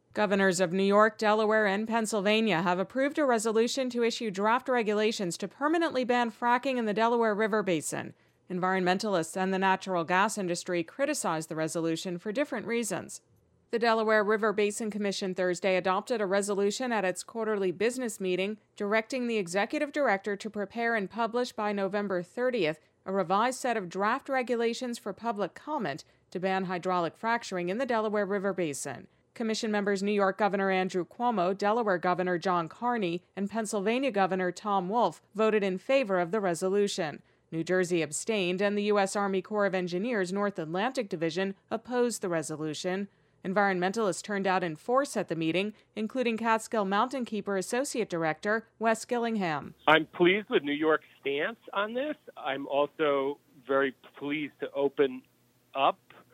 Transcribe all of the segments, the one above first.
Governors of New York, Delaware, and Pennsylvania have approved a resolution to issue draft regulations to permanently ban fracking in the Delaware River Basin. Environmentalists and the natural gas industry criticized the resolution for different reasons. The Delaware River Basin Commission Thursday adopted a resolution at its quarterly business meeting directing the executive director to prepare and publish by November 30th a revised set of draft regulations for public comment to ban hydraulic fracturing in the Delaware River Basin. Commission members New York Governor Andrew Cuomo, Delaware Governor John Carney, and Pennsylvania Governor Tom Wolf voted in favor of the resolution. New Jersey abstained, and the U.S. Army Corps of Engineers North Atlantic Division opposed the resolution. Environmentalists turned out in force at the meeting, including Catskill Mountain Keeper Associate Director Wes Gillingham. I'm pleased with New York's stance on this. I'm also very pleased to open up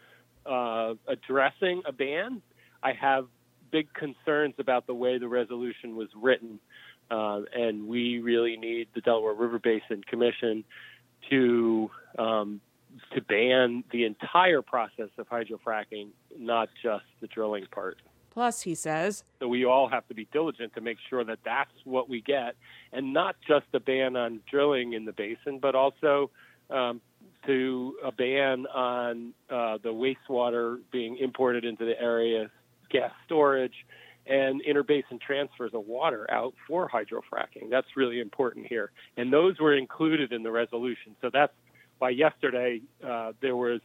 addressing a ban. I have big concerns about the way the resolution was written, and we really need the Delaware River Basin Commission to ban the entire process of hydrofracking, not just the drilling part. Plus, he says, so we all have to be diligent to make sure that that's what we get, and not just a ban on drilling in the basin, but also to a ban on the wastewater being imported into the area, gas storage, and interbasin transfers of water out for hydrofracking. That's really important here. And those were included in the resolution. So that's why yesterday there was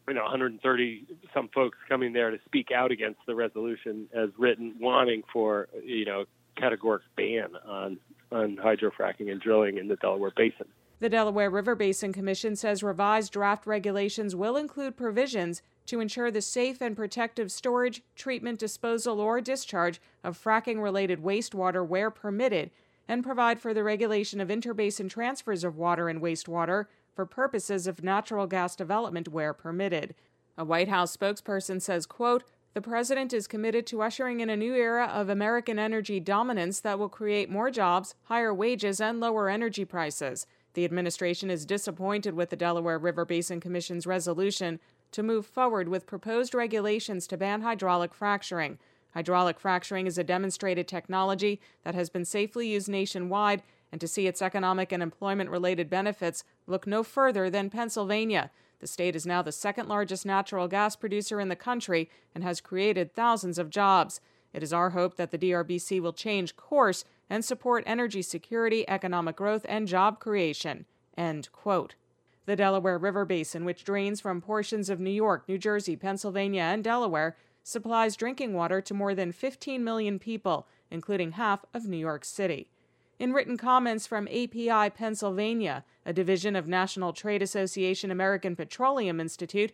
130 some folks coming there to speak out against the resolution as written, wanting for categorical ban on hydrofracking and drilling in the Delaware Basin. The Delaware River Basin Commission says revised draft regulations will include provisions to ensure the safe and protective storage, treatment, disposal, or discharge of fracking-related wastewater where permitted, and provide for the regulation of interbasin transfers of water and wastewater for purposes of natural gas development where permitted. A White House spokesperson says, quote, "The president is committed to ushering in a new era of American energy dominance that will create more jobs, higher wages, and lower energy prices." The administration is disappointed with the Delaware River Basin Commission's resolution to move forward with proposed regulations to ban hydraulic fracturing. Hydraulic fracturing is a demonstrated technology that has been safely used nationwide, and to see its economic and employment-related benefits, look no further than Pennsylvania. The state is now the second largest natural gas producer in the country and has created thousands of jobs. It is our hope that the DRBC will change course and support energy security, economic growth, and job creation. End quote. The Delaware River Basin, which drains from portions of New York, New Jersey, Pennsylvania, and Delaware, supplies drinking water to more than 15 million people, including half of New York City. In written comments from API Pennsylvania, a division of National Trade Association American Petroleum Institute,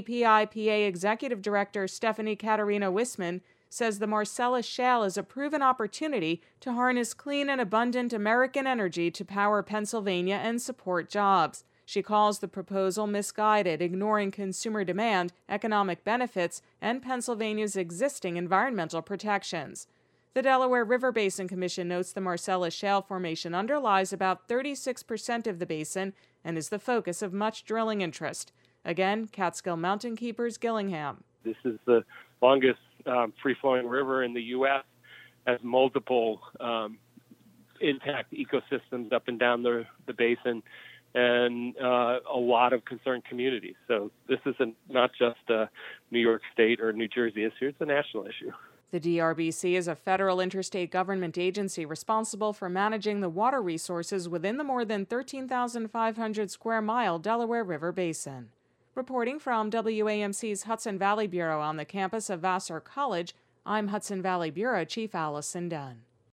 API-PA Executive Director Stephanie Katarina Wisman says the Marcellus Shale is a proven opportunity to harness clean and abundant American energy to power Pennsylvania and support jobs. She calls the proposal misguided, ignoring consumer demand, economic benefits, and Pennsylvania's existing environmental protections. The Delaware River Basin Commission notes the Marcellus Shale formation underlies about 36% of the basin and is the focus of much drilling interest. Again, Catskill Mountain Keeper's Gillingham. This is the longest free-flowing river in the U.S., has multiple intact ecosystems up and down the basin, and a lot of concerned communities. So this isn't not just a New York State or New Jersey issue, it's a national issue. The DRBC is a federal interstate government agency responsible for managing the water resources within the more than 13,500 square mile Delaware River Basin. Reporting from WAMC's Hudson Valley Bureau on the campus of Vassar College, I'm Hudson Valley Bureau Chief Allison Dunn.